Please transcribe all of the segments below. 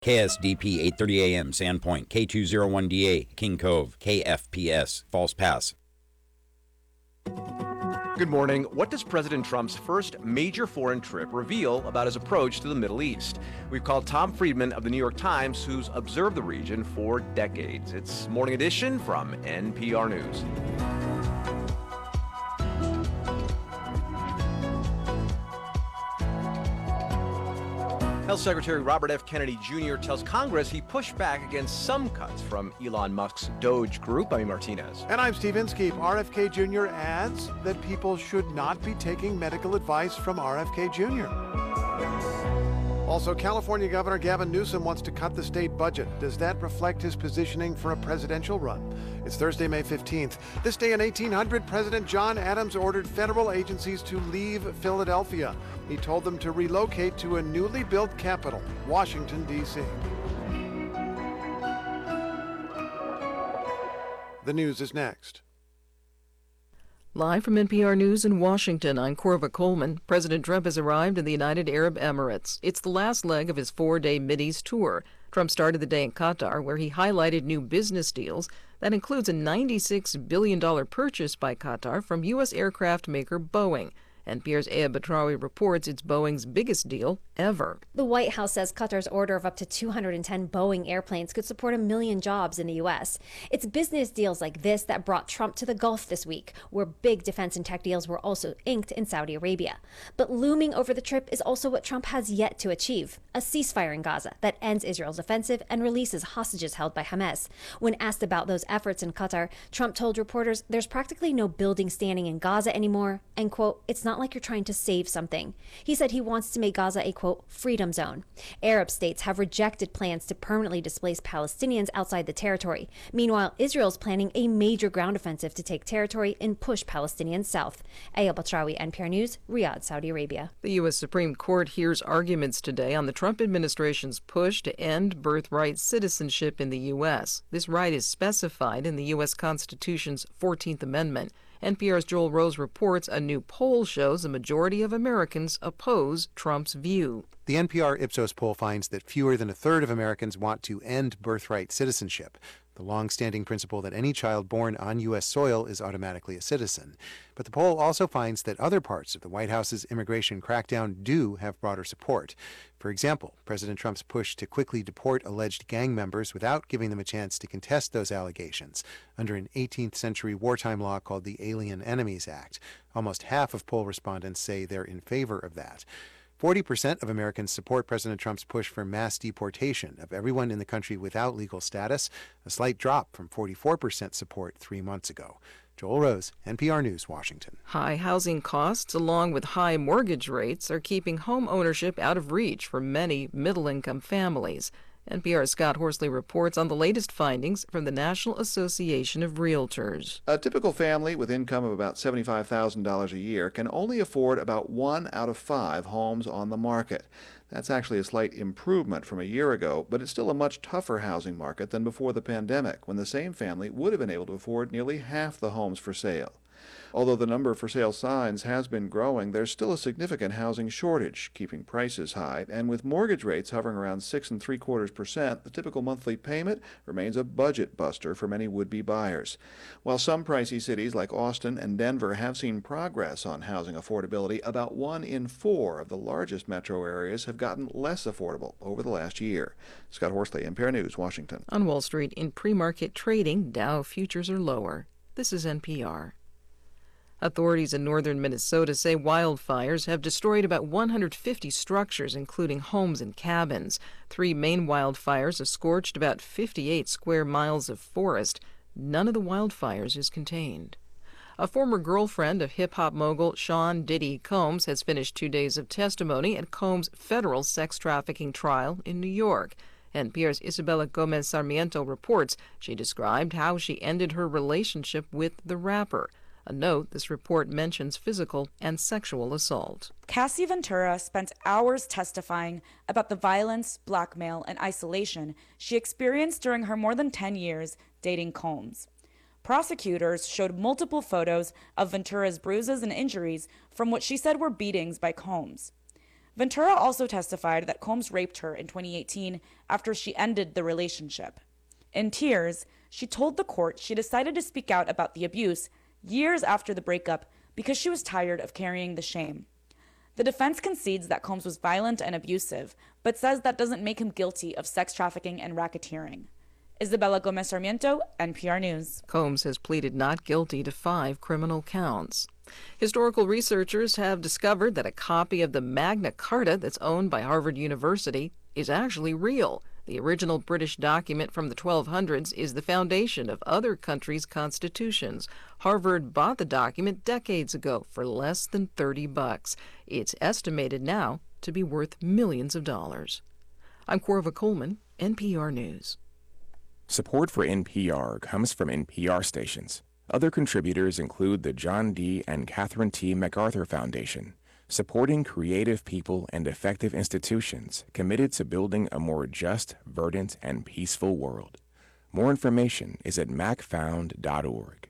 KSDP 8:30 a.m. Sandpoint, K201DA King Cove, KFPS False Pass. Good morning. What does President Trump's first major foreign trip reveal about his approach to the Middle East? We've called Tom Friedman of the New York Times, who's observed the region for decades. It's Morning Edition from NPR News. Health Secretary Robert F. Kennedy Jr. tells Congress he pushed back against some cuts from Elon Musk's Doge Group. I'm Martinez. And I'm Steve Inskeep. RFK Jr. adds that people should not be taking medical advice from RFK Jr. Also, California Governor Gavin Newsom wants to cut the state budget. Does that reflect his positioning for a presidential run? It's Thursday, May 15th. This day in 1800, President John Adams ordered federal agencies to leave Philadelphia. He told them to relocate to a newly built capital, Washington, D.C. The news is next. Live from NPR News in Washington, I'm Corva Coleman. President Trump has arrived in the United Arab Emirates. It's the last leg of his 4-day Mideast tour. Trump started the day in Qatar, where he highlighted new business deals. That includes a $96 billion purchase by Qatar from U.S. aircraft maker Boeing. NPR's Aya Batrawi reports it's Boeing's biggest deal ever. The White House says Qatar's order of up to 210 Boeing airplanes could support 1 million jobs in the U.S. It's business deals like this that brought Trump to the Gulf this week, where big defense and tech deals were also inked in Saudi Arabia. But looming over the trip is also what Trump has yet to achieve, a ceasefire in Gaza that ends Israel's offensive and releases hostages held by Hamas. When asked about those efforts in Qatar, Trump told reporters there's practically no building standing in Gaza anymore, and, quote, it's not like you're trying to save something. He said he wants to make Gaza a, quote, freedom zone. Arab states have rejected plans to permanently displace Palestinians outside the territory. Meanwhile, Israel's planning a major ground offensive to take territory and push Palestinians south. Aya Batrawi, NPR News, Riyadh, Saudi Arabia. The U.S. Supreme Court hears arguments today on the Trump administration's push to end birthright citizenship in the U.S. This right is specified in the U.S. Constitution's 14th Amendment. NPR's Joel Rose reports a new poll shows a majority of Americans oppose Trump's view. The NPR Ipsos poll finds that fewer than a third of Americans want to end birthright citizenship, the long-standing principle that any child born on U.S. soil is automatically a citizen. But the poll also finds that other parts of the White House's immigration crackdown do have broader support. For example, President Trump's push to quickly deport alleged gang members without giving them a chance to contest those allegations under an 18th century wartime law called the Alien Enemies Act. Almost half of poll respondents say they're in favor of that. 40% of Americans support President Trump's push for mass deportation of everyone in the country without legal status, a slight drop from 44% support 3 months ago. Joel Rose, NPR News, Washington. High housing costs, along with high mortgage rates, are keeping home ownership out of reach for many middle-income families. NPR's Scott Horsley reports on the latest findings from the National Association of Realtors. A typical family with income of about $75,000 a year can only afford about 1 out of 5 homes on the market. That's actually a slight improvement from a year ago, but it's still a much tougher housing market than before the pandemic, when the same family would have been able to afford nearly half the homes for sale. Although the number of for sale signs has been growing, there's still a significant housing shortage, keeping prices high, and with mortgage rates hovering around 6.75%, the typical monthly payment remains a budget buster for many would-be buyers. While some pricey cities like Austin and Denver have seen progress on housing affordability, about 1 in 4 of the largest metro areas have gotten less affordable over the last year. Scott Horsley, NPR News, Washington. On Wall Street, in pre-market trading, Dow futures are lower. This is NPR. Authorities in northern Minnesota say wildfires have destroyed about 150 structures, including homes and cabins. 3 main wildfires have scorched about 58 square miles of forest. None of the wildfires is contained. A former girlfriend of hip-hop mogul Sean Diddy Combs has finished 2 days of testimony at Combs' federal sex trafficking trial in New York. NPR's Isabella Gomez Sarmiento reports she described how she ended her relationship with the rapper. A note, this report mentions physical and sexual assault. Cassie Ventura spent hours testifying about the violence, blackmail, and isolation she experienced during her more than 10 years dating Combs. Prosecutors showed multiple photos of Ventura's bruises and injuries from what she said were beatings by Combs. Ventura also testified that Combs raped her in 2018 after she ended the relationship. In tears, she told the court she decided to speak out about the abuse years after the breakup because she was tired of carrying the shame. The defense concedes that Combs was violent and abusive, but says that doesn't make him guilty of sex trafficking and racketeering. Isabella Gomez Sarmiento, NPR News. Combs has pleaded not guilty to 5 criminal counts. Historical researchers have discovered that a copy of the Magna Carta that's owned by Harvard University is actually real. The original British document from the 1200s is the foundation of other countries' constitutions. Harvard bought the document decades ago for less than $30. It's estimated now to be worth millions of dollars. I'm Corva Coleman, NPR News. Support for NPR comes from NPR stations. Other contributors include the John D. and Catherine T. MacArthur Foundation, supporting creative people and effective institutions committed to building a more just, verdant, and peaceful world. More information is at macfound.org.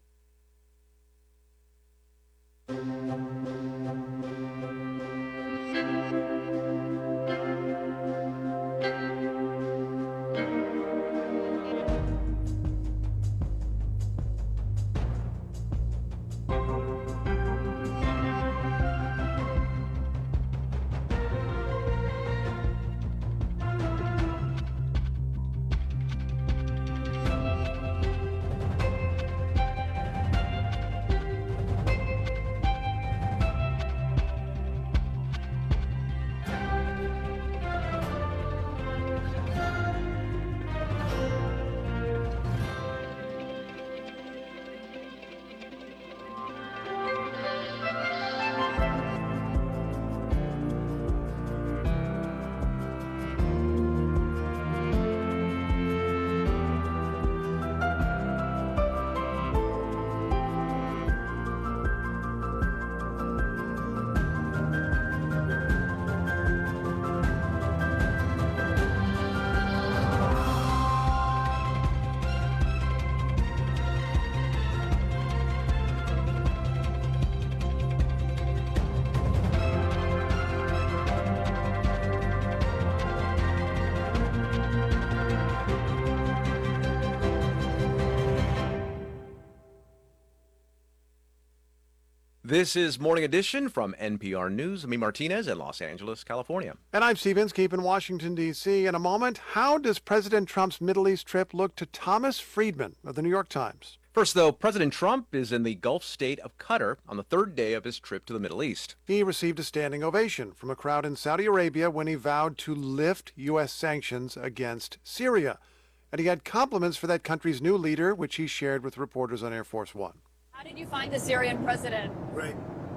This is Morning Edition from NPR News. I'm Martinez in Los Angeles, California. And I'm Steve Inskeep in Washington, D.C. In a moment, how does President Trump's Middle East trip look to Thomas Friedman of the New York Times? First, though, President Trump is in the Gulf state of Qatar on the third day of his trip to the Middle East. He received a standing ovation from a crowd in Saudi Arabia when he vowed to lift U.S. sanctions against Syria. And he had compliments for that country's new leader, which he shared with reporters on Air Force One. How did you find the Syrian president? Great.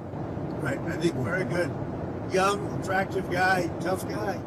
I think very good. Young, attractive guy, tough guy.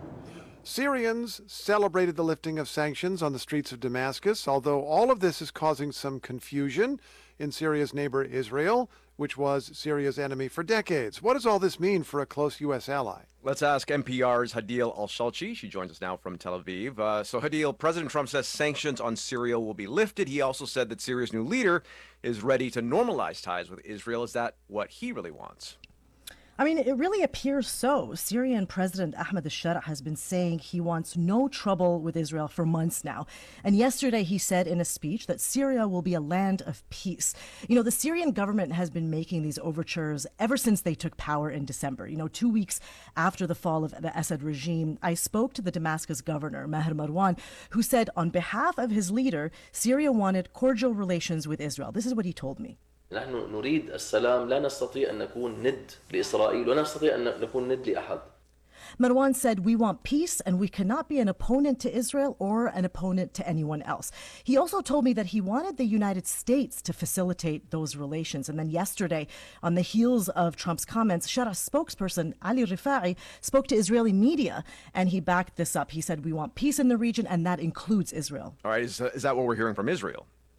Syrians celebrated the lifting of sanctions on the streets of Damascus, although all of this is causing some confusion in Syria's neighbor Israel, which was Syria's enemy for decades. What does all this mean for a close U.S. ally? Let's ask NPR's Hadeel Al-Shalchi. She joins us now from Tel Aviv. So Hadeel, President Trump says sanctions on Syria will be lifted. He also said that Syria's new leader is ready to normalize ties with Israel. Is that what he really wants? I mean, it really appears so. Syrian President Ahmed al-Shara has been saying he wants no trouble with Israel for months now. And yesterday he said in a speech that Syria will be a land of peace. You know, the Syrian government has been making these overtures ever since they took power in December. 2 weeks after the fall of the Assad regime, I spoke to the Damascus governor, Maher Marwan, who said on behalf of his leader, Syria wanted cordial relations with Israel. This is what he told me. نحن نريد السلام لا نستطيع أن نكون ند لإسرائيل ولا نستطيع أن نكون ند لأحد. Marwan said, we want peace and we cannot be an opponent to Israel or an opponent to anyone else. He also told me that he wanted the United States to facilitate those relations. And then yesterday, on the heels of Trump's comments, Shara's spokesperson, Ali Rifa'i, spoke to Israeli media and he backed this up. He said, we want peace in the region and that includes Israel. All right, is that what we're hearing from Israel?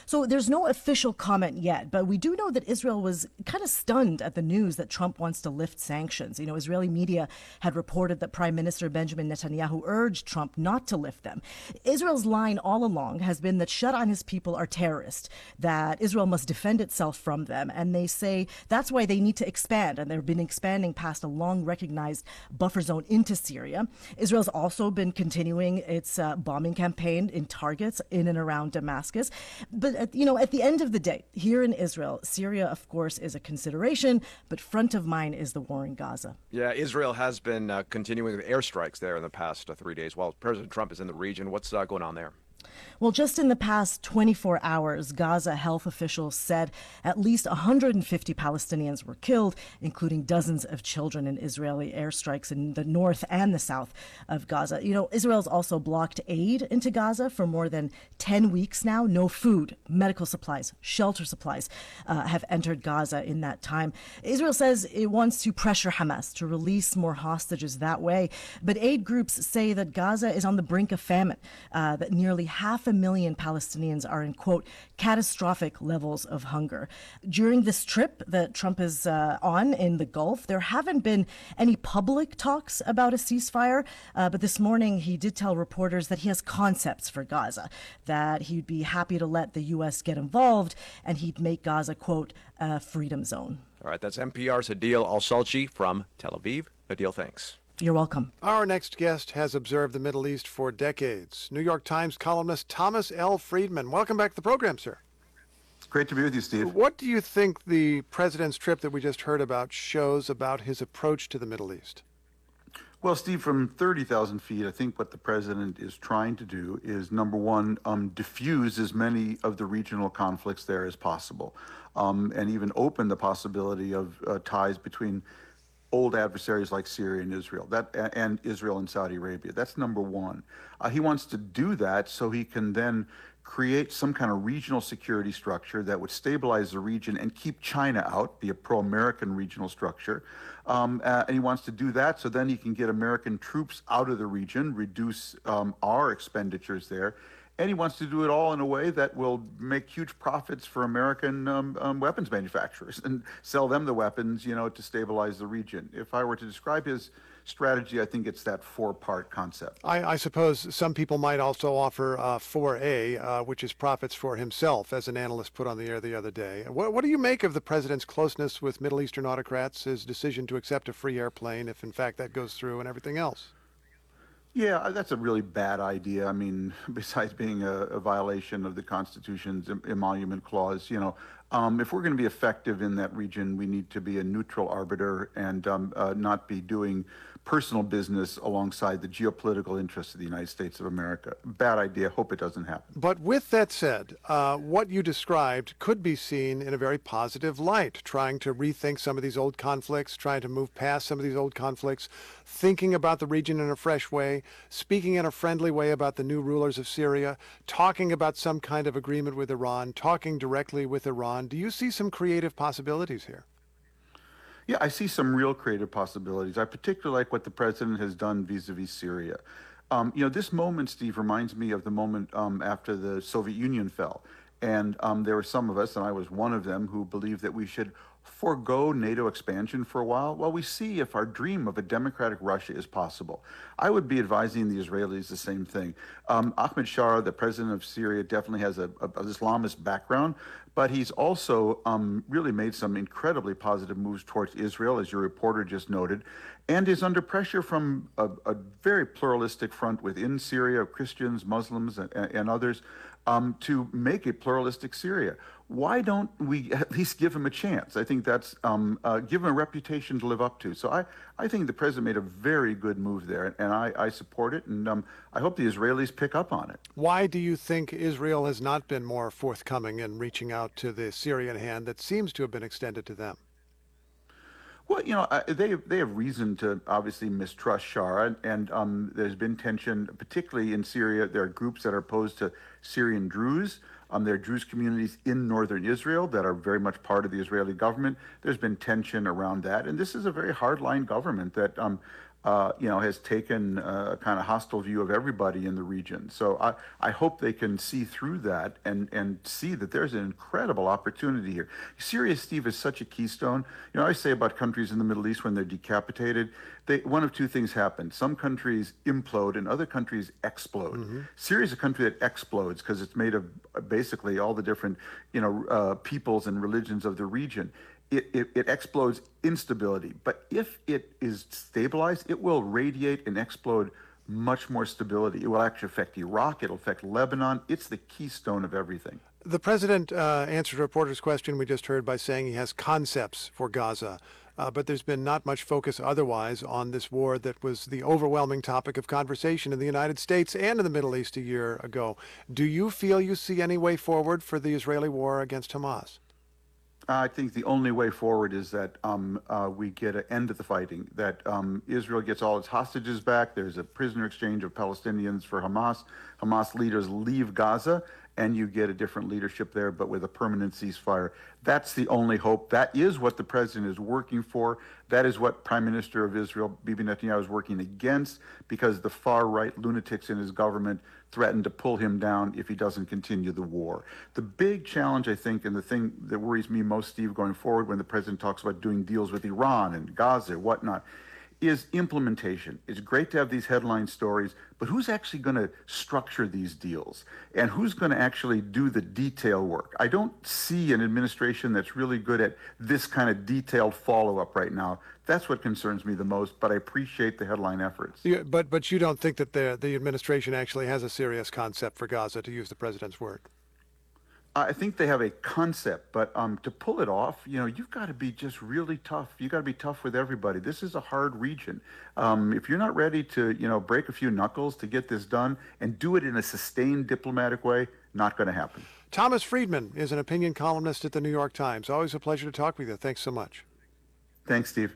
So there's no official comment yet, but we do know that Israel was kind of stunned at the news that Trump wants to lift sanctions. You know, Israeli media had reported that Prime Minister Benjamin Netanyahu urged Trump not to lift them. Israel's line all along has been that Shara and his people are terrorists, that Israel must defend itself from them, and they say that's why they need to expand, and they've been expanding past a long recognized buffer zone into Syria. Israel's also been continuing its bombing campaign in targets in and around Damascus. But, at the end of the day, here in Israel, Syria, of course, is a consideration, but front of mind is the war in Gaza. Yeah, Israel has been continuing with airstrikes there in the past 3 days while President Trump is in the region. What's going on there? Well, just in the past 24 hours, Gaza health officials said at least 150 Palestinians were killed, including dozens of children in Israeli airstrikes in the north and the south of Gaza. You know, Israel's also blocked aid into Gaza for more than 10 weeks now. No food, medical supplies, shelter supplies have entered Gaza in that time. Israel says it wants to pressure Hamas to release more hostages that way. But aid groups say that Gaza is on the brink of famine, that nearly 500,000 Palestinians are in, quote, catastrophic levels of hunger. During this trip that Trump is on in the Gulf, there haven't been any public talks about a ceasefire, but this morning he did tell reporters that he has concepts for Gaza, that he'd be happy to let the U.S. get involved, and he'd make Gaza, quote, a freedom zone. All right, that's NPR's Adil Al-Salchi from Tel Aviv. Adil, thanks. You're welcome. Our next guest has observed the Middle East for decades. New York Times columnist Thomas L. Friedman. Welcome back to the program, sir. Great to be with you, Steve. What do you think the president's trip that we just heard about shows about his approach to the Middle East? Well, Steve, from 30,000 feet, I think what the president is trying to do is, number one, diffuse as many of the regional conflicts there as possible, and even open the possibility of ties between old adversaries like Syria and Israel, and Israel and Saudi Arabia. That's number one. He wants to do that so he can then create some kind of regional security structure that would stabilize the region and keep China out, be a pro-American regional structure. And he wants to do that so then he can get American troops out of the region, reduce our expenditures there. And he wants to do it all in a way that will make huge profits for American weapons manufacturers and sell them the weapons, to stabilize the region. If I were to describe his strategy, I think it's that four-part concept. I suppose some people might also offer 4A, which is profits for himself, as an analyst put on the air the other day. What do you make of the president's closeness with Middle Eastern autocrats, his decision to accept a free airplane, if in fact that goes through, and everything else? Yeah, that's a really bad idea. I mean, besides being a violation of the Constitution's emolument clause, if we're going to be effective in that region, we need to be a neutral arbiter and not be doing personal business alongside the geopolitical interests of the United States of America. Bad idea. Hope it doesn't happen. But with that said, what you described could be seen in a very positive light, trying to rethink some of these old conflicts, trying to move past some of these old conflicts, thinking about the region in a fresh way, speaking in a friendly way about the new rulers of Syria, talking about some kind of agreement with Iran, talking directly with Iran. Do you see some creative possibilities here? Yeah, I see some real creative possibilities. I particularly like what the president has done vis-a-vis Syria. This moment, Steve, reminds me of the moment after the Soviet Union fell. And there were some of us, and I was one of them, who believed that we should forego NATO expansion for a while we see if our dream of a democratic Russia is possible. I would be advising the Israelis the same thing. Ahmed Shara, the president of Syria, definitely has an Islamist background, but he's also really made some incredibly positive moves towards Israel, as your reporter just noted, and is under pressure from a very pluralistic front within Syria, Christians, Muslims, and others, to make a pluralistic Syria. Why don't we at least give him a chance? I think that's give him a reputation to live up to. So I think the president made a very good move there, and I support it, and I hope the Israelis pick up on it. Why do you think Israel has not been more forthcoming in reaching out to the Syrian hand that seems to have been extended to them? Well, they have reason to obviously mistrust Shara, and there's been tension, particularly in Syria. There are groups that are opposed to Syrian Druze. There are Druze communities in northern Israel that are very much part of the Israeli government. There's been tension around that, and this is a very hardline government that has taken a kind of hostile view of everybody in the region. So I hope they can see through that and see that there's an incredible opportunity here. Syria, Steve, is such a keystone. I say about countries in the Middle East when they're decapitated, one of two things happen. Some countries implode and other countries explode. Mm-hmm. Syria is a country that explodes because it's made of basically all the different, peoples and religions of the region. It explodes instability. But if it is stabilized, it will radiate and explode much more stability. It will actually affect Iraq. It'll affect Lebanon. It's the keystone of everything. The president answered a reporter's question we just heard by saying he has concepts for Gaza. But there's been not much focus otherwise on this war that was the overwhelming topic of conversation in the United States and in the Middle East a year ago. Do you feel you see any way forward for the Israeli war against Hamas? I think the only way forward is that we get an end to the fighting, that Israel gets all its hostages back. There's a prisoner exchange of Palestinians for Hamas. Hamas leaders leave Gaza, and you get a different leadership there, but with a permanent ceasefire. That's the only hope. That is what the president is working for. That is what Prime Minister of Israel, Bibi Netanyahu, is working against, because the far-right lunatics in his government threaten to pull him down if he doesn't continue the war. The big challenge, I think, and the thing that worries me most, Steve, going forward when the president talks about doing deals with Iran and Gaza, whatnot, is implementation. It's great to have these headline stories, but who's actually going to structure these deals? And who's going to actually do the detail work? I don't see an administration that's really good at this kind of detailed follow-up right now. That's what concerns me the most, but I appreciate the headline efforts. Yeah, but you don't think that the administration actually has a serious concept for Gaza, to use the president's word? I think they have a concept, but to pull it off, you've got to be just really tough. You've got to be tough with everybody. This is a hard region. If you're not ready to, break a few knuckles to get this done and do it in a sustained diplomatic way, not going to happen. Thomas Friedman is an opinion columnist at the New York Times. Always a pleasure to talk with you. Thanks so much. Thanks, Steve.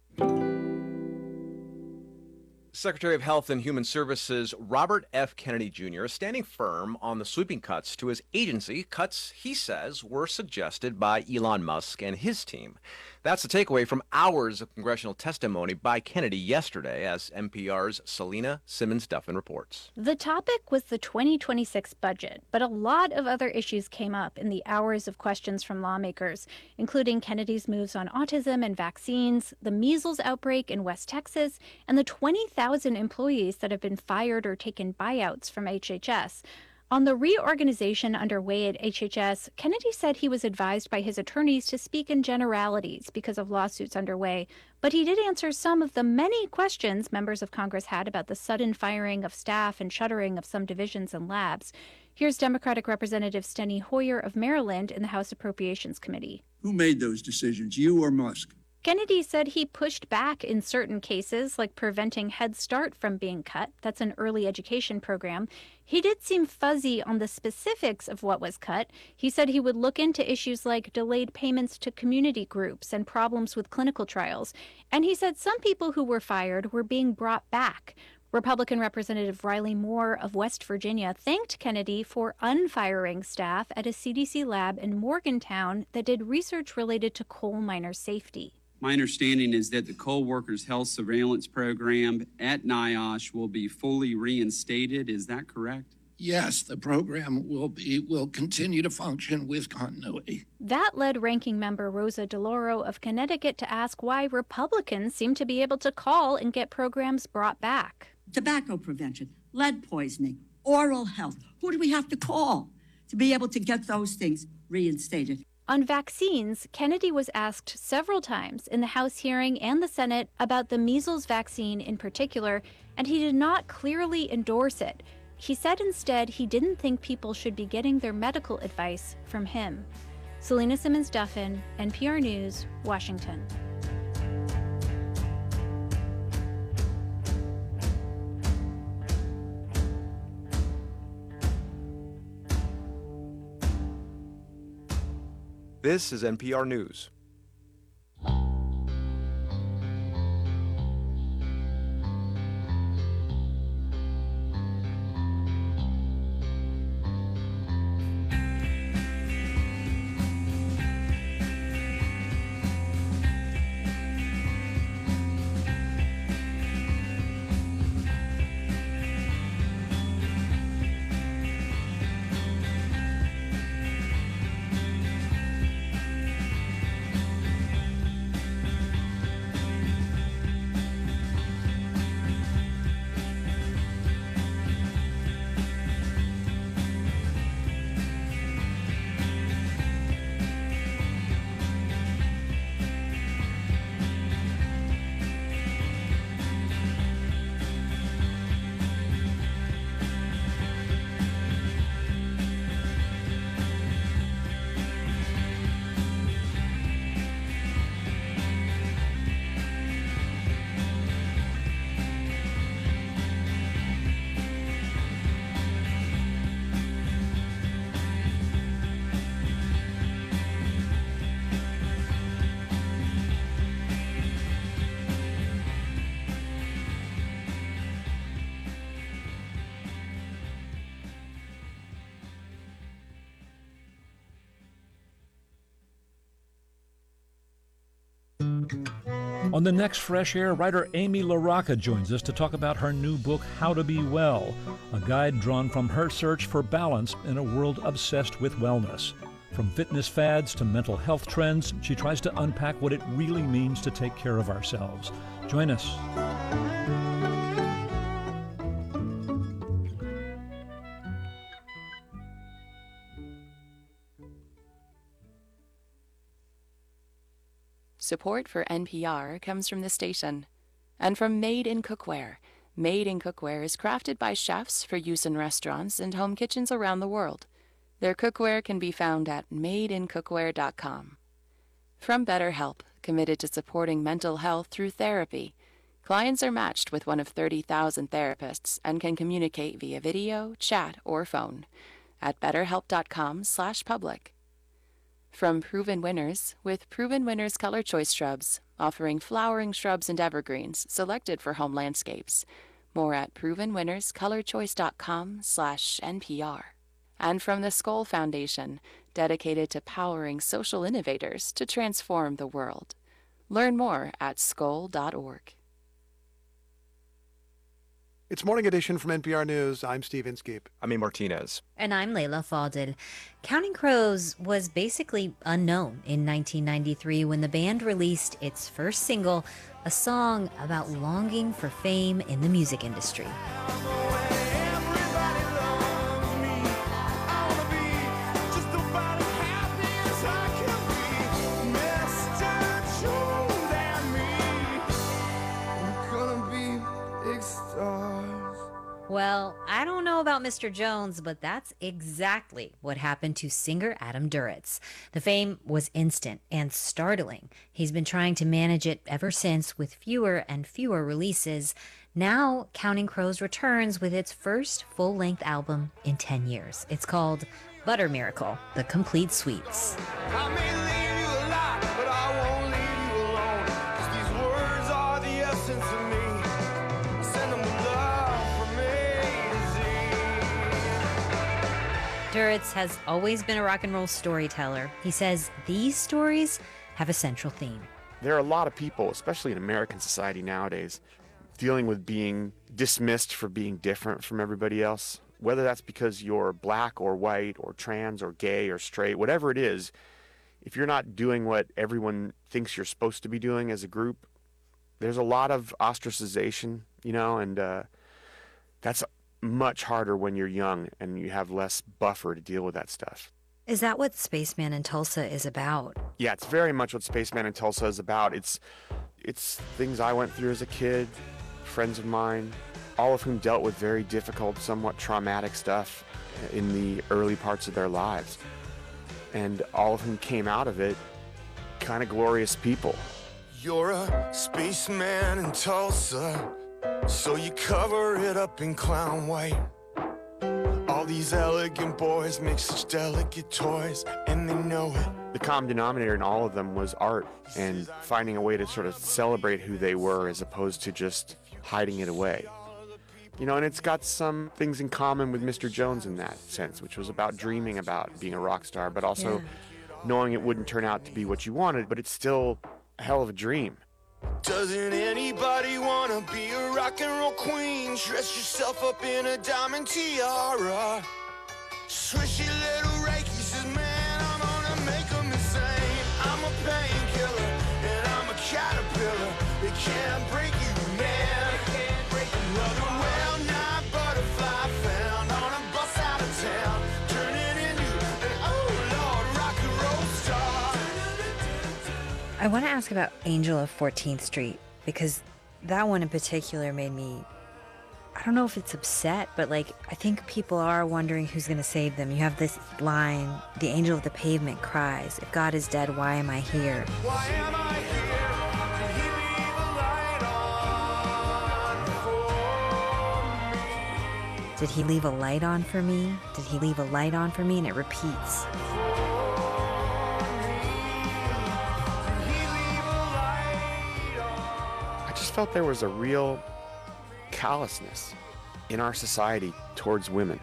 Secretary of Health and Human Services Robert F. Kennedy Jr. is standing firm on the sweeping cuts to his agency, cuts he says were suggested by Elon Musk and his team. That's the takeaway from hours of congressional testimony by Kennedy yesterday, as NPR's Selena Simmons-Duffin reports. The topic was the 2026 budget, but a lot of other issues came up in the hours of questions from lawmakers, including Kennedy's moves on autism and vaccines, the measles outbreak in West Texas, and the 20,000 employees that have been fired or taken buyouts from HHS. On the reorganization underway at HHS, Kennedy said he was advised by his attorneys to speak in generalities because of lawsuits underway, but he did answer some of the many questions members of Congress had about the sudden firing of staff and shuttering of some divisions and labs. Here's Democratic Representative Steny Hoyer of Maryland in the House Appropriations Committee. Who made those decisions, you or Musk? Kennedy said he pushed back in certain cases, like preventing Head Start from being cut. That's an early education program. He did seem fuzzy on the specifics of what was cut. He said he would look into issues like delayed payments to community groups and problems with clinical trials. And he said some people who were fired were being brought back. Republican Representative Riley Moore of West Virginia thanked Kennedy for unfiring staff at a CDC lab in Morgantown that did research related to coal miner safety. My understanding is that the Coal Workers Health Surveillance Program at NIOSH will be fully reinstated. Is that correct? Yes, the program will continue to function with continuity. That led Ranking Member Rosa DeLauro of Connecticut to ask why Republicans seem to be able to call and get programs brought back. Tobacco prevention, lead poisoning, oral health. Who do we have to call to be able to get those things reinstated? On vaccines, Kennedy was asked several times in the House hearing and the Senate about the measles vaccine in particular, and he did not clearly endorse it. He said instead he didn't think people should be getting their medical advice from him. Selena Simmons-Duffin, NPR News, Washington. This is NPR News. On the next Fresh Air, writer Amy LaRocca joins us to talk about her new book, How to Be Well, a guide drawn from her search for balance in a world obsessed with wellness. From fitness fads to mental health trends, she tries to unpack what it really means to take care of ourselves. Join us. Support for NPR comes from the station and from Made in Cookware. Made in Cookware is crafted by chefs for use in restaurants and home kitchens around the world. Their cookware can be found at madeincookware.com. From BetterHelp, committed to supporting mental health through therapy. Clients are matched with one of 30,000 therapists and can communicate via video, chat, or phone at betterhelp.com/public. From Proven Winners, with Proven Winners Color Choice Shrubs, offering flowering shrubs and evergreens selected for home landscapes. More at provenwinnerscolorchoice.com/NPR. And from the Skoll Foundation, dedicated to powering social innovators to transform the world. Learn more at skoll.org. It's Morning Edition from NPR News. I'm Steve Inskeep. I'm A. Martinez. And I'm Layla Fadil. Counting Crows was basically unknown in 1993 when the band released its first single, a song about longing for fame in the music industry. Well, I don't know about Mr. Jones, but that's exactly what happened to singer Adam Duritz. The fame was instant and startling. He's been trying to manage it ever since with fewer and fewer releases. Now, Counting Crows returns with its first full-length album in 10 years. It's called Butter Miracle, The Complete Suites. Duritz has always been a rock and roll storyteller. He says these stories have a central theme. There are a lot of people, especially in American society nowadays, dealing with being dismissed for being different from everybody else. Whether that's because you're black or white or trans or gay or straight, whatever it is, if you're not doing what everyone thinks you're supposed to be doing as a group, there's a lot of ostracization, and that's much harder when you're young and you have less buffer to deal with that stuff. Is that what Spaceman in Tulsa is about? Yeah, it's very much what Spaceman in Tulsa is about. It's things I went through as a kid, friends of mine, all of whom dealt with very difficult, somewhat traumatic stuff in the early parts of their lives. And all of whom came out of it kind of glorious people. You're a spaceman in Tulsa, so you cover it up in clown white. All these elegant boys make such delicate toys, and they know it. The common denominator in all of them was art and finding a way to sort of celebrate who they were as opposed to just hiding it away. And it's got some things in common with Mr. Jones in that sense, which was about dreaming about being a rock star, but also knowing it wouldn't turn out to be what you wanted, but it's still a hell of a dream. Doesn't anybody wanna be a rock and roll queen? Dress yourself up in a diamond tiara. Swishy little Reiki says, man, I'm gonna make them insane. I'm a painkiller and I'm a caterpillar. They can't break you, man. They can't break you. Another well-known butterfly found on a bus out of town, turning into an oh Lord rock and roll star. I want to ask about Angel of 14th Street, because that one in particular made me, I don't know if it's upset, but I think people are wondering who's going to save them. You have this line, the angel of the pavement cries, if God is dead, why am I here? Why am I here? Did he leave a light on for me? Did he leave a light on for me? Did he leave a light on for me? And it repeats. I just felt there was a real callousness in our society towards women.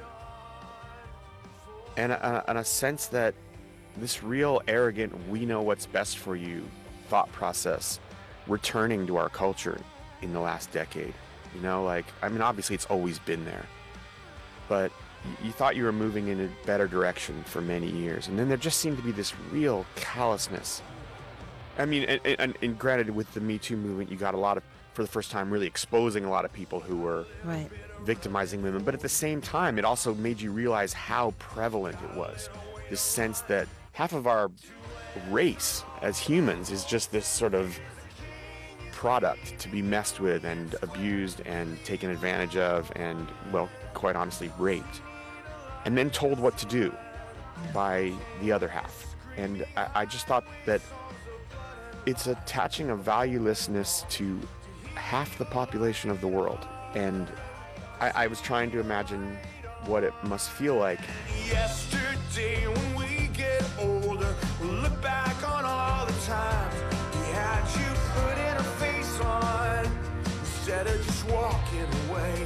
And a sense that this real arrogant, we know what's best for you thought process returning to our culture in the last decade. You know, like, I mean, obviously it's always been there, but you thought you were moving in a better direction for many years. And then there just seemed to be this real callousness. I mean, and granted, with the Me Too movement, you got a lot of, for the first time, really exposing a lot of people who were victimizing women. But at the same time, it also made you realize how prevalent it was. This sense that half of our race as humans is just this sort of product to be messed with and abused and taken advantage of and, well, quite honestly, raped. And then told what to do by the other half. And I just thought that it's attaching a valuelessness to half the population of the world. And I was trying to imagine what it must feel like. Yesterday when we get older, we'll look back on all the times we had you putting a face on instead of just walking away.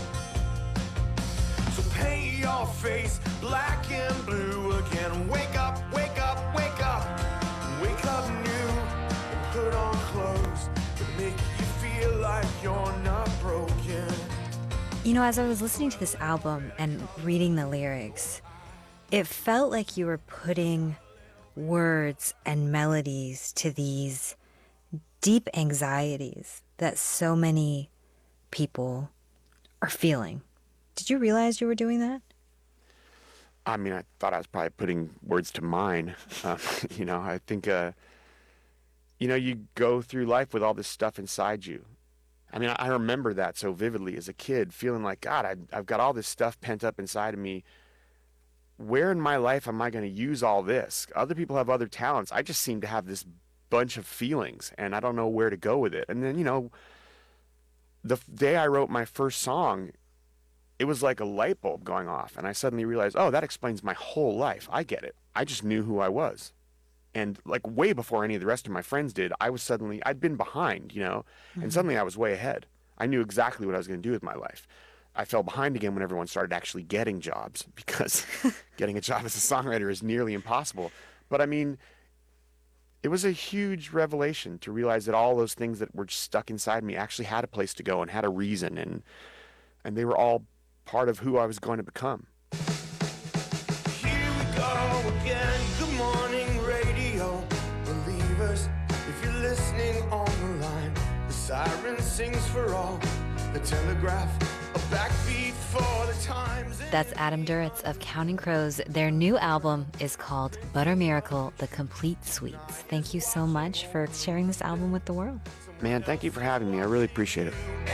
So paint your face black and blue again. Wake up, wake up, wake up. Wake up new and put on clothes that make you feel like you're not broken. You know, as I was listening to this album and reading the lyrics, it felt like you were putting words and melodies to these deep anxieties that so many people are feeling. Did you realize you were doing that? I mean, I thought I was probably putting words to mine. You know, I think, you know, you go through life with all this stuff inside you. I mean, I remember that so vividly as a kid, feeling like, God, I've got all this stuff pent up inside of me. Where in my life am I going to use all this? Other people have other talents. I just seem to have this bunch of feelings, and I don't know where to go with it. And then, you know, the day I wrote my first song, it was like a light bulb going off, and I suddenly realized, oh, that explains my whole life. I get it. I just knew who I was. And like way before any of the rest of my friends did, I'd been behind, you know, and suddenly I was way ahead. I knew exactly what I was going to do with my life. I fell behind again when everyone started actually getting jobs, because getting a job as a songwriter is nearly impossible. But I mean, it was a huge revelation to realize that all those things that were stuck inside me actually had a place to go and had a reason, and they were all part of who I was going to become. Here we go again. Good morning, radio. Believers, if you're listening on the line, the siren sings for all. The telegraph, a backbeat for the times. That's Adam Duritz of Counting Crows. Their new album is called Butter Miracle, The Complete Suites. Thank you so much for sharing this album with the world. Man, thank you for having me. I really appreciate it.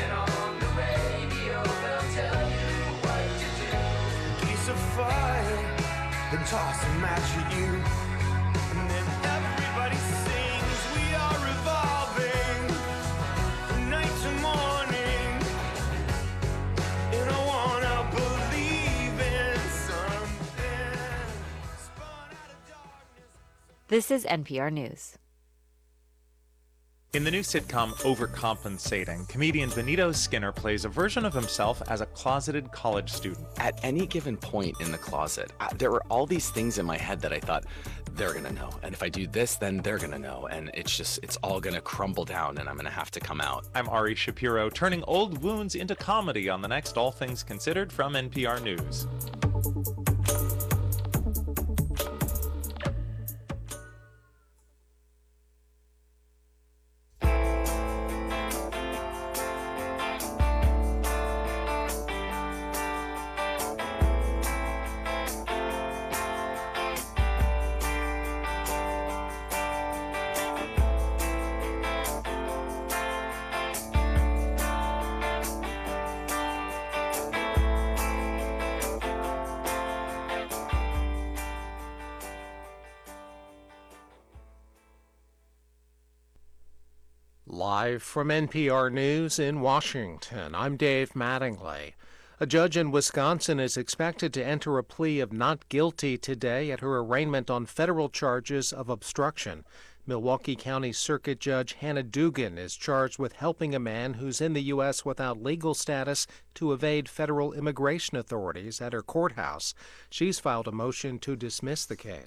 Fire, then toss a match at you, and then everybody sings. We are revolving from night to morning, and I wanna believe in something. This is NPR News. In the new sitcom Overcompensating, comedian Benito Skinner plays a version of himself as a closeted college student. At any given point in the closet, there were all these things in my head that I thought, they're gonna know. And if I do this, then they're gonna know. And it's all gonna crumble down and I'm gonna have to come out. I'm Ari Shapiro, turning old wounds into comedy on the next All Things Considered from NPR News. Live from NPR News in Washington, I'm Dave Mattingly. A judge in Wisconsin is expected to enter a plea of not guilty today at her arraignment on federal charges of obstruction. Milwaukee County Circuit Judge Hannah Dugan is charged with helping a man who's in the U.S. without legal status to evade federal immigration authorities at her courthouse. She's filed a motion to dismiss the case.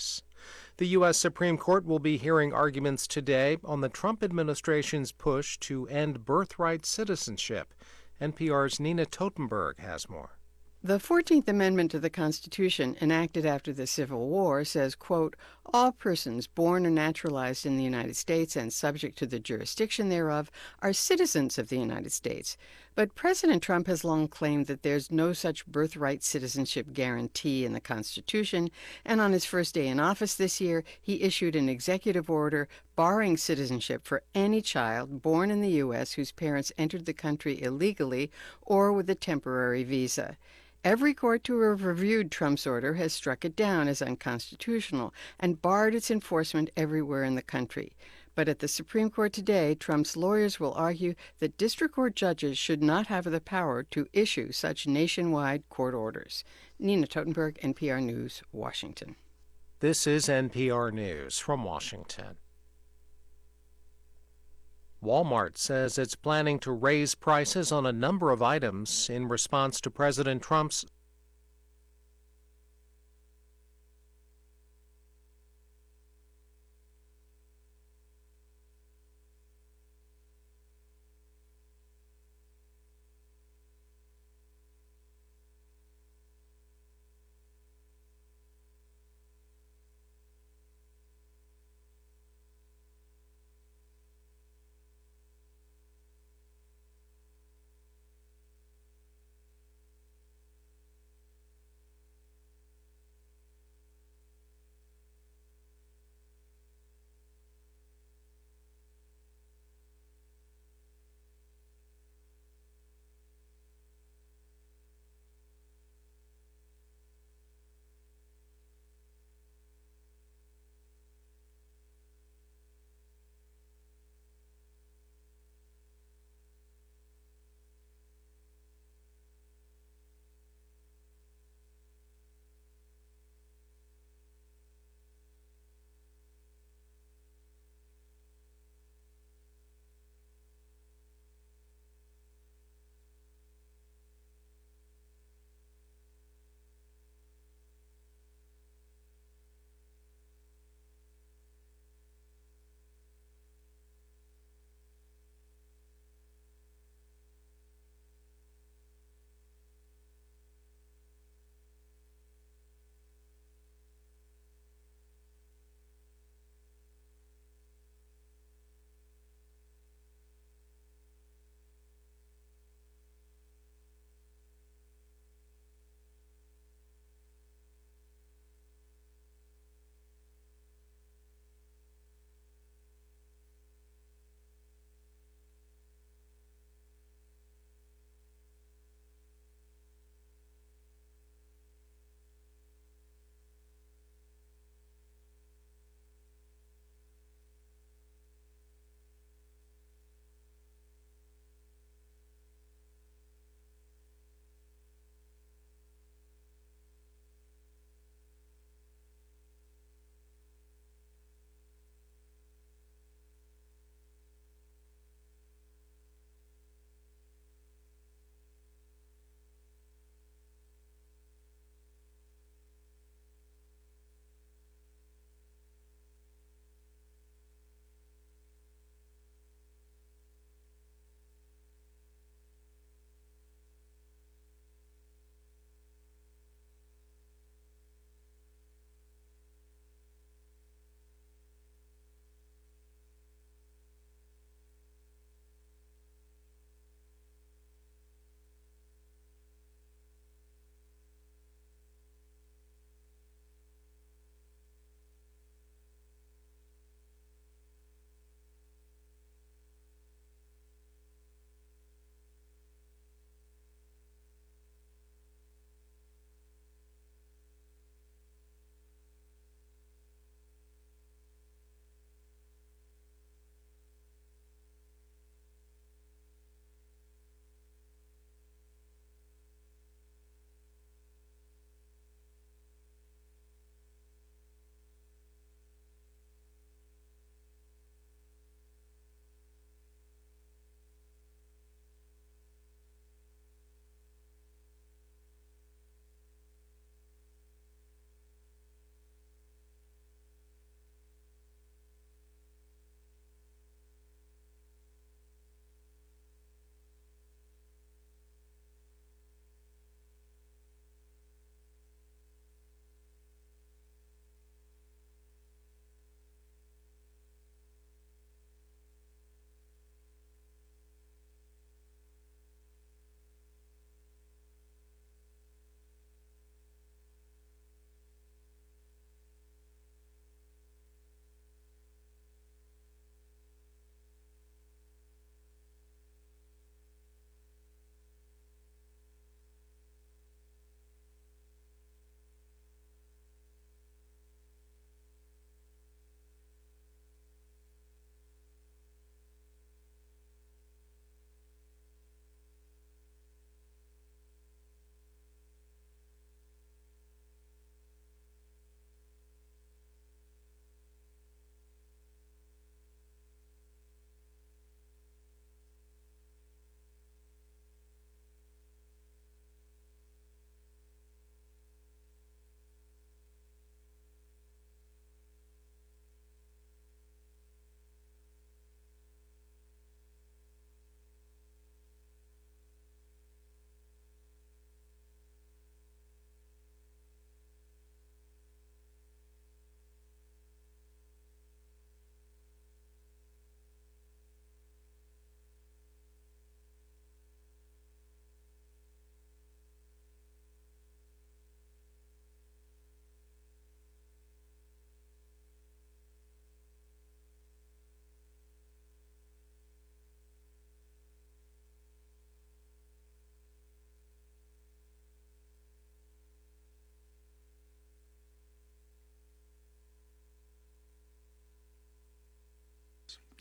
The U.S. Supreme Court will be hearing arguments today on the Trump administration's push to end birthright citizenship. NPR's Nina Totenberg has more. The 14th Amendment to the Constitution, enacted after the Civil War, says, quote, all persons born or naturalized in the United States and subject to the jurisdiction thereof are citizens of the United States. But President Trump has long claimed that there's no such birthright citizenship guarantee in the Constitution, and on his first day in office this year, he issued an executive order barring citizenship for any child born in the U.S. whose parents entered the country illegally or with a temporary visa. Every court to have reviewed Trump's order has struck it down as unconstitutional and barred its enforcement everywhere in the country. But at the Supreme Court today, Trump's lawyers will argue that district court judges should not have the power to issue such nationwide court orders. Nina Totenberg, NPR News, Washington. This is NPR News from Washington. Walmart says it's planning to raise prices on a number of items in response to President Trump's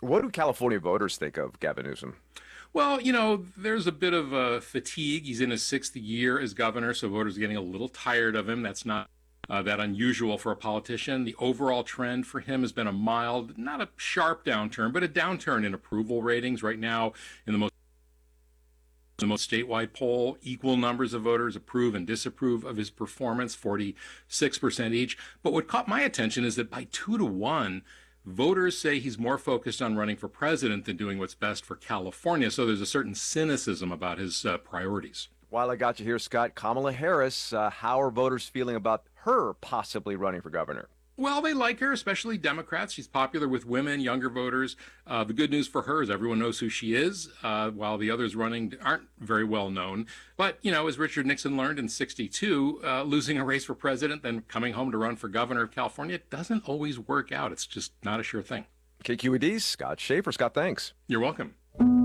What do California voters think of Gavin Newsom? Well, there's a bit of fatigue. He's in his 6th year as governor, so voters are getting a little tired of him. That's not that unusual for a politician. The overall trend for him has been a mild, not a sharp downturn, but a downturn in approval ratings. Right now, in the most statewide poll, equal numbers of voters approve and disapprove of his performance, 46% each. But what caught my attention is that by 2-1, voters say he's more focused on running for president than doing what's best for California. So there's a certain cynicism about his priorities. While I got you here, Scott, Kamala Harris, how are voters feeling about her possibly running for governor? Well, they like her, especially Democrats. She's popular with women, younger voters. The good news for her is everyone knows who she is, while the others running aren't very well known. But, as Richard Nixon learned in '62, losing a race for president, then coming home to run for governor of California doesn't always work out. It's just not a sure thing. KQED's Scott Schaefer. Scott, thanks. You're welcome.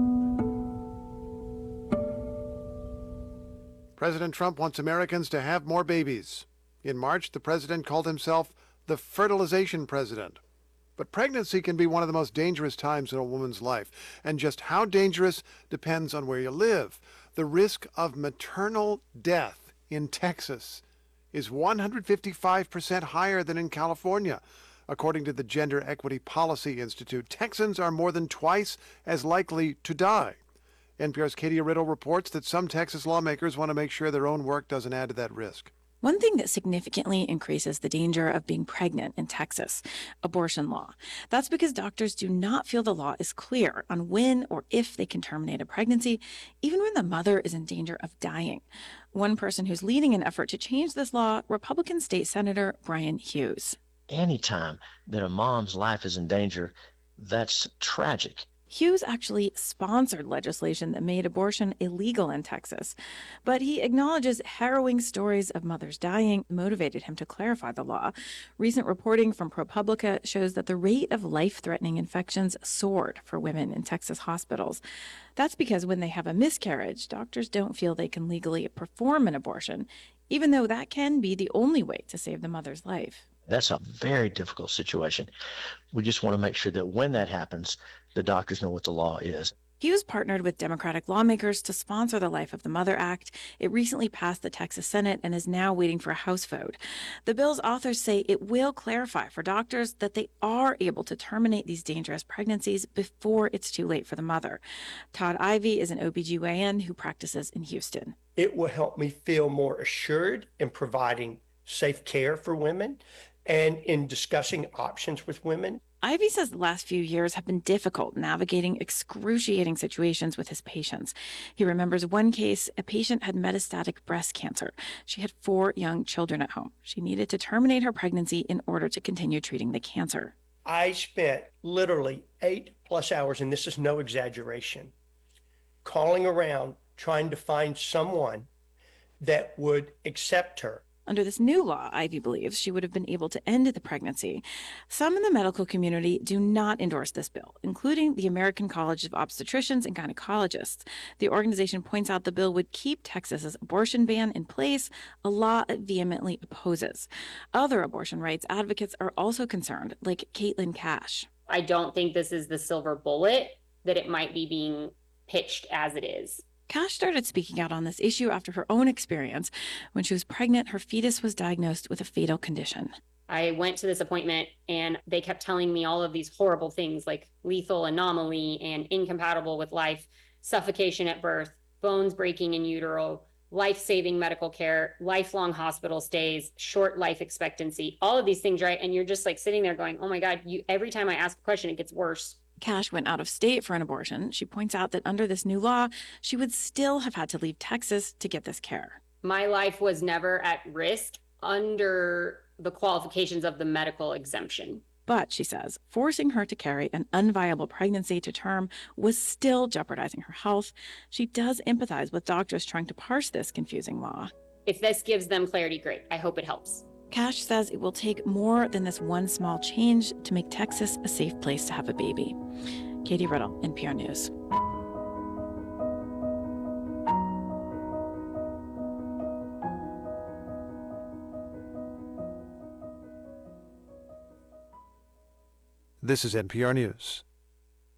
President Trump wants Americans to have more babies. In March, the president called himself the fertilization president. But pregnancy can be one of the most dangerous times in a woman's life. And just how dangerous depends on where you live. The risk of maternal death in Texas is 155% higher than in California. According to the Gender Equity Policy Institute, Texans are more than twice as likely to die. NPR's Katie Riddle reports that some Texas lawmakers want to make sure their own work doesn't add to that risk. One thing that significantly increases the danger of being pregnant in Texas, abortion law. That's because doctors do not feel the law is clear on when or if they can terminate a pregnancy, even when the mother is in danger of dying. One person who's leading an effort to change this law, Republican State Senator Brian Hughes. Anytime that a mom's life is in danger, that's tragic. Hughes actually sponsored legislation that made abortion illegal in Texas, but he acknowledges harrowing stories of mothers dying motivated him to clarify the law. Recent reporting from ProPublica shows that the rate of life-threatening infections soared for women in Texas hospitals. That's because when they have a miscarriage, doctors don't feel they can legally perform an abortion, even though that can be the only way to save the mother's life. That's a very difficult situation. We just want to make sure that when that happens, the doctors know what the law is. Hughes partnered with Democratic lawmakers to sponsor the Life of the Mother Act. It recently passed the Texas Senate and is now waiting for a House vote. The bill's authors say it will clarify for doctors that they are able to terminate these dangerous pregnancies before it's too late for the mother. Todd Ivey is an OBGYN who practices in Houston. It will help me feel more assured in providing safe care for women and in discussing options with women. Ivy says the last few years have been difficult navigating excruciating situations with his patients. He remembers one case, a patient had metastatic breast cancer. She had 4 young children at home. She needed to terminate her pregnancy in order to continue treating the cancer. I spent literally 8+ hours, and this is no exaggeration, calling around trying to find someone that would accept her. Under this new law, Ivy believes she would have been able to end the pregnancy. Some in the medical community do not endorse this bill, including the American College of Obstetricians and Gynecologists. The organization points out the bill would keep Texas's abortion ban in place, a law it vehemently opposes. Other abortion rights advocates are also concerned, like Caitlin Cash. I don't think this is the silver bullet that it might be being pitched as it is. Cash started speaking out on this issue after her own experience. When she was pregnant, her fetus was diagnosed with a fatal condition. I went to this appointment and they kept telling me all of these horrible things like lethal anomaly and incompatible with life, suffocation at birth, bones breaking in utero, life-saving medical care, lifelong hospital stays, short life expectancy, all of these things, right? And you're just like sitting there going, oh my God, every time I ask a question, it gets worse. Cash went out of state for an abortion. She points out that under this new law, she would still have had to leave Texas to get this care. My life was never at risk under the qualifications of the medical exemption. But, she says, forcing her to carry an unviable pregnancy to term was still jeopardizing her health. She does empathize with doctors trying to parse this confusing law. If this gives them clarity, great. I hope it helps. Cash says it will take more than this one small change to make Texas a safe place to have a baby. Katie Riddle, NPR News. This is NPR News.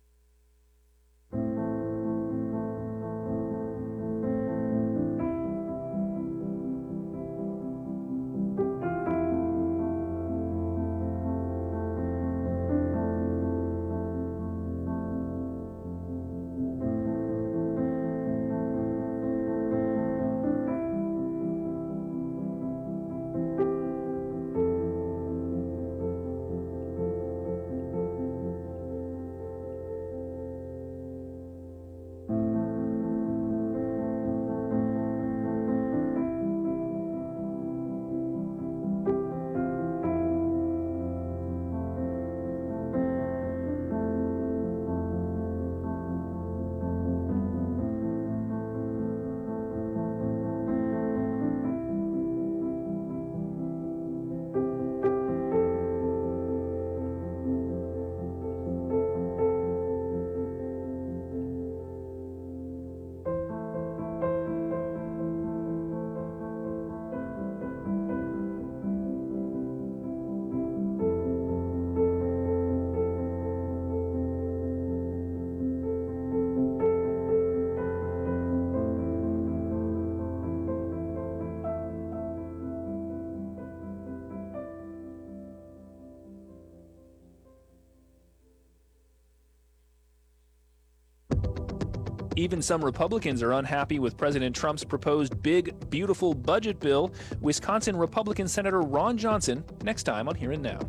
Even some Republicans are unhappy with President Trump's proposed big, beautiful budget bill. Wisconsin Republican Senator Ron Johnson, next time on Here and Now.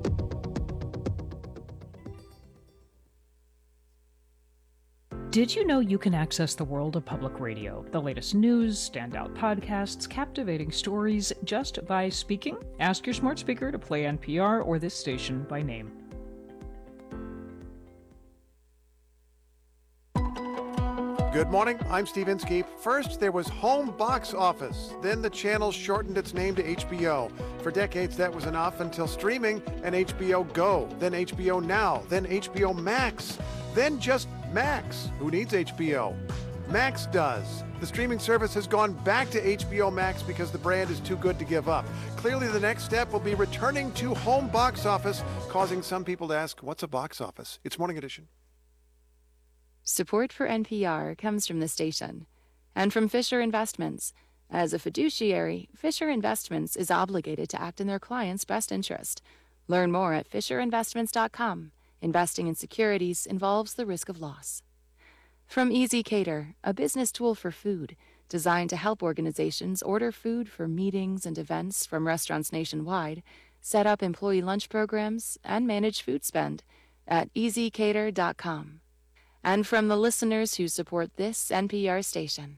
Did you know you can access the world of public radio? The latest news, standout podcasts, captivating stories, just by speaking? Ask your smart speaker to play NPR or this station by name. Good morning, I'm Steve Inskeep. First, there was Home Box Office. Then the channel shortened its name to HBO. For decades, that was enough until streaming and HBO Go, then HBO Now, then HBO Max, then just Max. Who needs HBO? Max does. The streaming service has gone back to HBO Max because the brand is too good to give up. Clearly, the next step will be returning to Home Box Office, causing some people to ask, what's a box office? It's Morning Edition. Support for NPR comes from the station and from Fisher Investments. As a fiduciary, Fisher Investments is obligated to act in their client's best interest. Learn more at FisherInvestments.com. Investing in securities involves the risk of loss. From Easy Cater, a business tool for food designed to help organizations order food for meetings and events from restaurants nationwide, set up employee lunch programs, and manage food spend at EasyCater.com. And from the listeners who support this NPR station.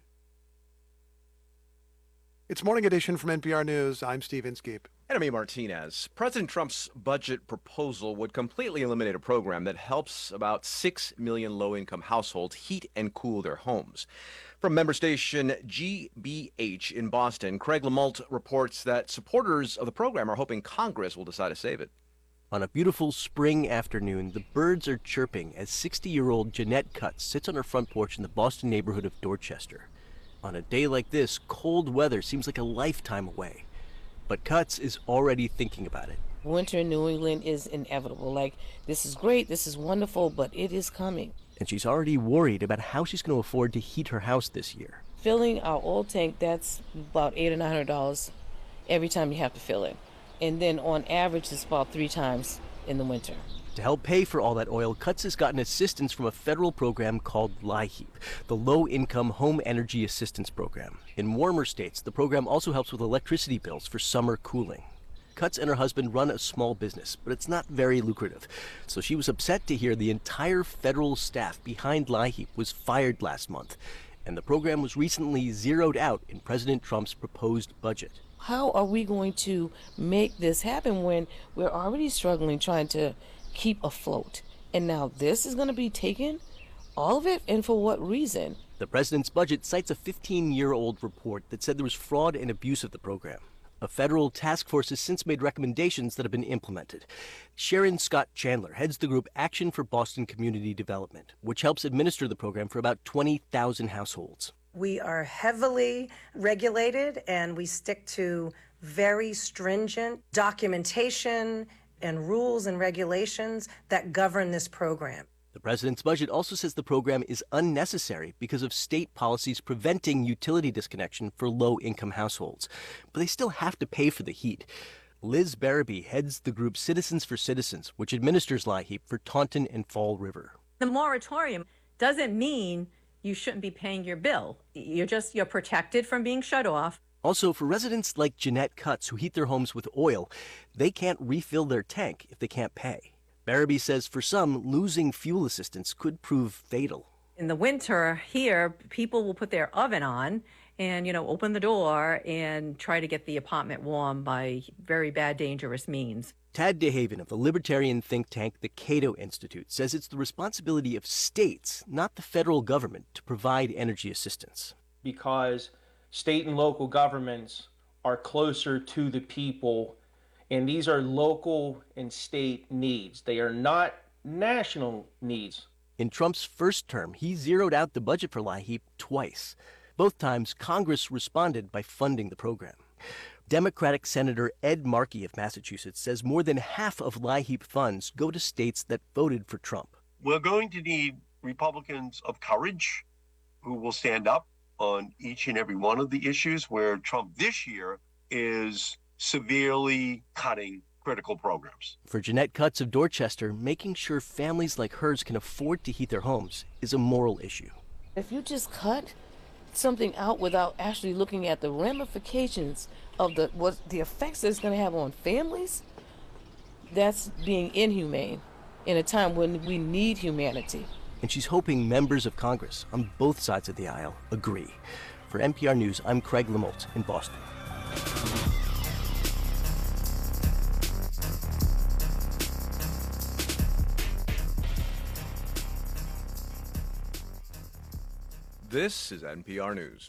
It's Morning Edition from NPR News. I'm Steve Inskeep. And I'm A. Martinez. President Trump's budget proposal would completely eliminate a program that helps about 6 million low-income households heat and cool their homes. From member station GBH in Boston, Craig Lamalt reports that supporters of the program are hoping Congress will decide to save it. On a beautiful spring afternoon, the birds are chirping as 60-year-old Jeanette Cutts sits on her front porch in the Boston neighborhood of Dorchester. On a day like this, cold weather seems like a lifetime away. But Cutts is already thinking about it. Winter in New England is inevitable. Like, this is great, this is wonderful, but it is coming. And she's already worried about how she's going to afford to heat her house this year. Filling our oil tank, that's about $800 or $900 every time you have to fill it. And then on average, it's about 3 times in the winter. To help pay for all that oil, Cutts has gotten assistance from a federal program called LIHEAP, the Low-Income Home Energy Assistance Program. In warmer states, the program also helps with electricity bills for summer cooling. Cutts and her husband run a small business, but it's not very lucrative. So she was upset to hear the entire federal staff behind LIHEAP was fired last month, and the program was recently zeroed out in President Trump's proposed budget. How are we going to make this happen when we're already struggling trying to keep afloat? And now this is going to be taken, all of it, and for what reason? The president's budget cites a 15-year-old report that said there was fraud and abuse of the program. A federal task force has since made recommendations that have been implemented. Sharon Scott Chandler heads the group Action for Boston Community Development, which helps administer the program for about 20,000 households. We are heavily regulated, and we stick to very stringent documentation and rules and regulations that govern this program. The president's budget also says the program is unnecessary because of state policies preventing utility disconnection for low-income households. But they still have to pay for the heat. Liz Barabee heads the group Citizens for Citizens, which administers LIHEAP for Taunton and Fall River. The moratorium doesn't mean you shouldn't be paying your bill. You're protected from being shut off. Also, for residents like Jeanette Cutts who heat their homes with oil, they can't refill their tank if they can't pay. Barabee says for some, losing fuel assistance could prove fatal. In the winter here, people will put their oven on and, open the door and try to get the apartment warm by very bad, dangerous means. Tad DeHaven of the libertarian think tank the Cato Institute says it's the responsibility of states, not the federal government, to provide energy assistance. Because state and local governments are closer to the people, and these are local and state needs. They are not national needs. In Trump's first term, he zeroed out the budget for LIHEAP twice. Both times, Congress responded by funding the program. Democratic Senator Ed Markey of Massachusetts says more than half of LIHEAP funds go to states that voted for Trump. We're going to need Republicans of courage who will stand up on each and every one of the issues where Trump this year is severely cutting critical programs. For Jeanette Cutts of Dorchester, making sure families like hers can afford to heat their homes is a moral issue. If you just cut something out without actually looking at the ramifications of the effects that it's going to have on families, that's being inhumane in a time when we need humanity. And she's hoping members of Congress on both sides of the aisle agree. For NPR News, I'm Craig Lamolt in Boston. This is NPR News.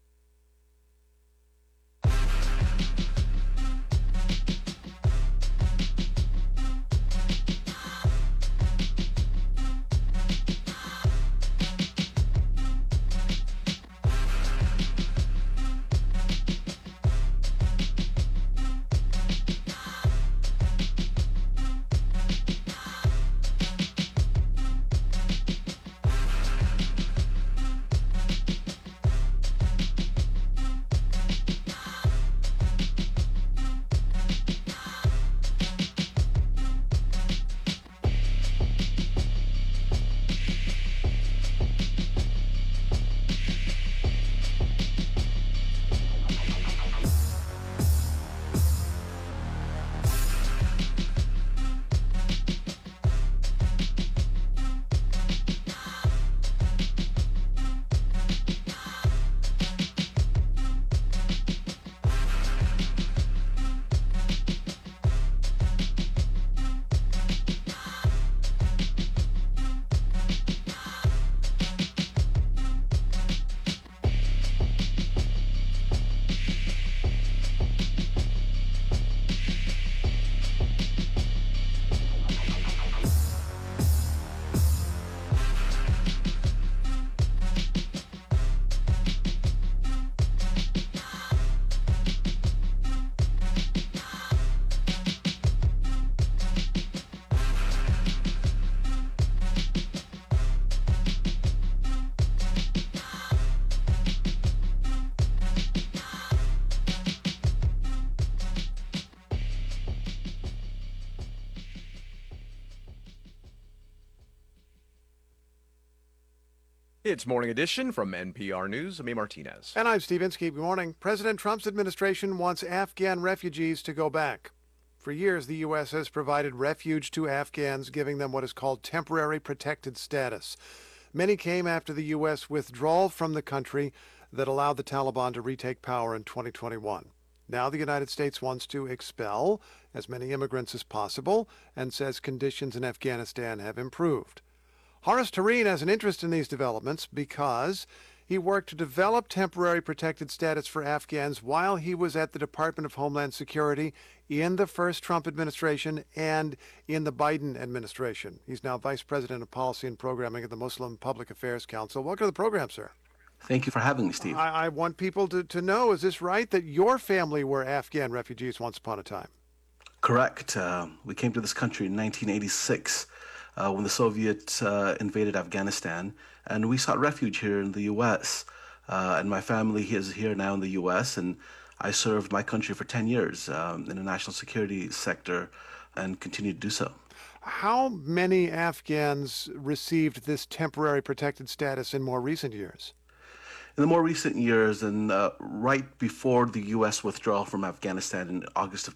It's Morning Edition from NPR News. I'm A. Martinez. And I'm Steve Inskeep. Good morning. President Trump's administration wants Afghan refugees to go back. For years, the U.S. has provided refuge to Afghans, giving them what is called temporary protected status. Many came after the U.S. withdrawal from the country that allowed the Taliban to retake power in 2021. Now the United States wants to expel as many immigrants as possible and says conditions in Afghanistan have improved. Horace Tureen has an interest in these developments because he worked to develop temporary protected status for Afghans while he was at the Department of Homeland Security in the first Trump administration and in the Biden administration. He's now Vice President of Policy and Programming at the Muslim Public Affairs Council. Welcome to the program, sir. Thank you for having me, Steve. I want people to know, is this right, that your family were Afghan refugees once upon a time? Correct. We came to this country in 1986 when the Soviets invaded Afghanistan, and we sought refuge here in the U.S. And my family is here now in the U.S., and I served my country for 10 years in the national security sector and continue to do so. How many Afghans received this temporary protected status in more recent years? In the more recent years, and right before the U.S. withdrawal from Afghanistan in August of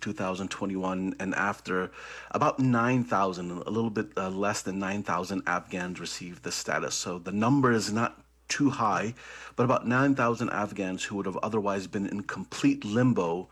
2021 and after, about 9,000, a little bit less than 9,000 Afghans received this status. So the number is not too high, but about 9,000 Afghans who would have otherwise been in complete limbo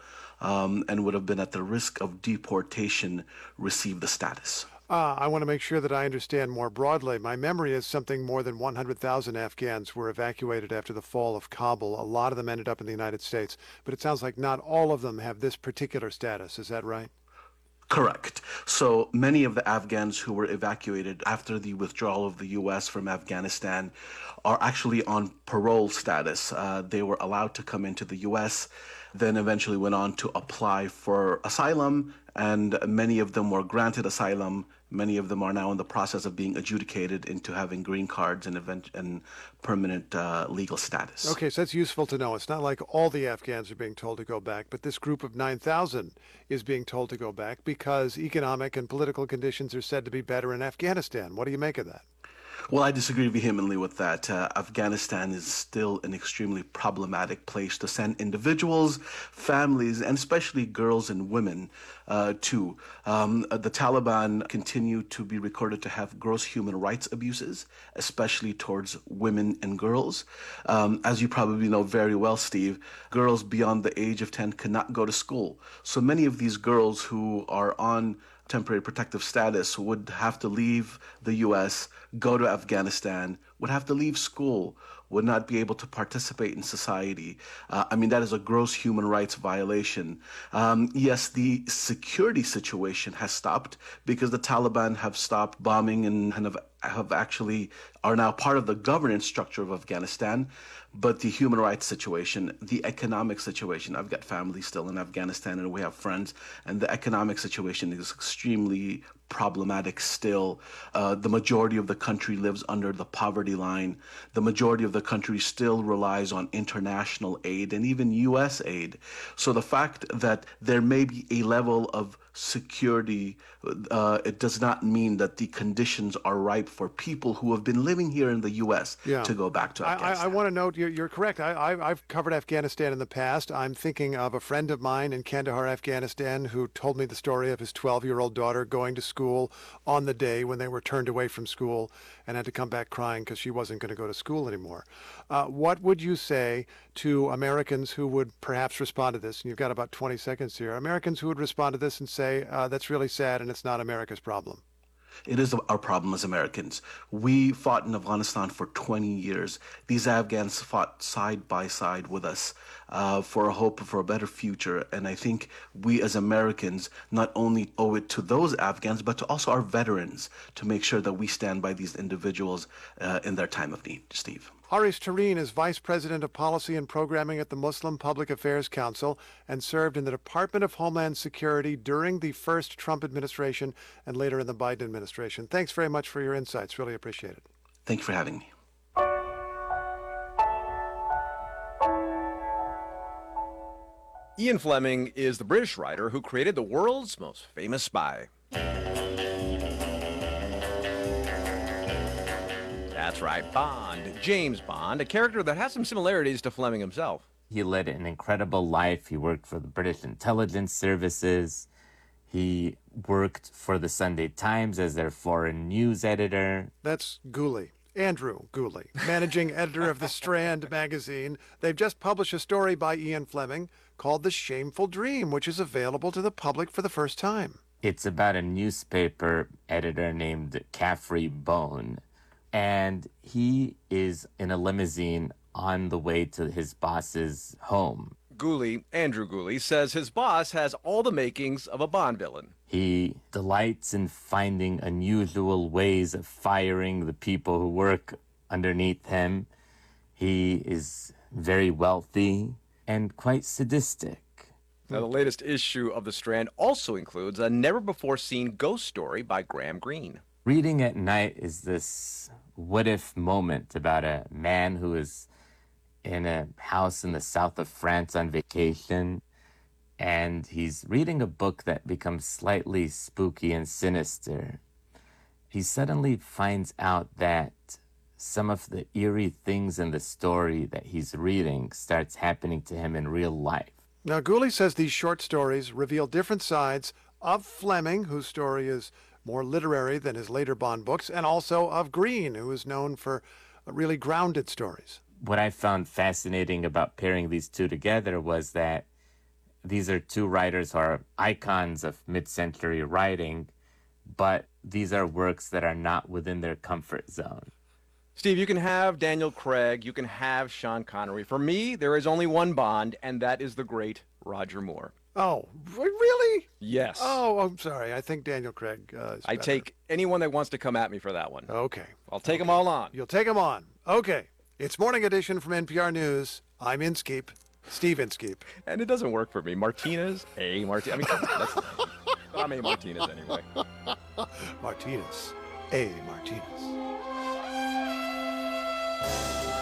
and would have been at the risk of deportation received the status. I want to make sure that I understand more broadly. My memory is something more than 100,000 Afghans were evacuated after the fall of Kabul. A lot of them ended up in the United States, but it sounds like not all of them have this particular status. Is that right? Correct. So many of the Afghans who were evacuated after the withdrawal of the U.S. from Afghanistan are actually on parole status. They were allowed to come into the U.S., then eventually went on to apply for asylum, and many of them were granted asylum. Many of them are now in the process of being adjudicated into having green cards and permanent legal status. Okay, so that's useful to know. It's not like all the Afghans are being told to go back, but this group of 9,000 is being told to go back because economic and political conditions are said to be better in Afghanistan. What do you make of that? Well, I disagree vehemently with that. Afghanistan is still an extremely problematic place to send individuals, families, and especially girls and women to. The Taliban continue to be recorded to have gross human rights abuses, especially towards women and girls. As you probably know very well, Steve, girls beyond the age of 10 cannot go to school. So many of these girls who are on temporary protective status would have to leave the U.S., go to Afghanistan, would have to leave school, would not be able to participate in society. That is a gross human rights violation. Yes, the security situation has stopped because the Taliban have stopped bombing and have actually are now part of the governance structure of Afghanistan. But the human rights situation, the economic situation, I've got family still in Afghanistan and we have friends, and the economic situation is extremely problematic still. The majority of the country lives under the poverty line. The majority of the country still relies on international aid and even U.S. aid. So the fact that there may be a level of security, it does not mean that the conditions are ripe for people who have been living here in the U.S. to go back to Afghanistan. I want to note, you're correct. I've covered Afghanistan in the past. I'm thinking of a friend of mine in Kandahar, Afghanistan, who told me the story of his 12-year-old daughter going to school on the day when they were turned away from school and had to come back crying because she wasn't going to go to school anymore. What would you say to Americans who would perhaps respond to this? And you've got about 20 seconds here. Americans who would respond to this and say, that's really sad and it's not America's problem. It is our problem as Americans. We fought in Afghanistan for 20 years. These Afghans fought side by side with us for a hope for a better future. And I think we as Americans not only owe it to those Afghans, but to also our veterans to make sure that we stand by these individuals in their time of need. Steve. Haris Tareen is Vice President of Policy and Programming at the Muslim Public Affairs Council and served in the Department of Homeland Security during the first Trump administration and later in the Biden administration. Thanks very much for your insights. Really appreciate it. Thank you for having me. Ian Fleming is the British writer who created the world's most famous spy. That's right, Bond. James Bond, a character that has some similarities to Fleming himself. He led an incredible life. He worked for the British intelligence services. He worked for the Sunday Times as their foreign news editor. That's Gooley. Andrew Gooley, managing editor of The Strand magazine. They've just published a story by Ian Fleming called The Shameful Dream, which is available to the public for the first time. It's about a newspaper editor named Caffrey Bone. And he is in a limousine on the way to his boss's home. Gooley, Andrew Gooley, says his boss has all the makings of a Bond villain. He delights in finding unusual ways of firing the people who work underneath him. He is very wealthy and quite sadistic. Now, the latest issue of The Strand also includes a never-before-seen ghost story by Graham Greene. Reading at night is this what-if moment about a man who is in a house in the south of France on vacation, and he's reading a book that becomes slightly spooky and sinister. He suddenly finds out that some of the eerie things in the story that he's reading starts happening to him in real life. Now, Gooley says these short stories reveal different sides of Fleming, whose story is more literary than his later Bond books, and also of Greene, who is known for really grounded stories. What I found fascinating about pairing these two together was that these are two writers who are icons of mid-century writing, but these are works that are not within their comfort zone. Steve, you can have Daniel Craig, you can have Sean Connery. For me, there is only one Bond, and that is the great Roger Moore. Oh, really? Yes. Oh, I'm sorry. I think Daniel Craig is I better. take anyone that wants to come at me for that one. Okay. I'll take them all on. You'll take them on. Okay. It's Morning Edition from NPR News. I'm Inskeep, Steve Inskeep. And it doesn't work for me. Martinez, A. Martinez. I mean, that's I'm A. Martinez anyway. Martinez, A. Martinez.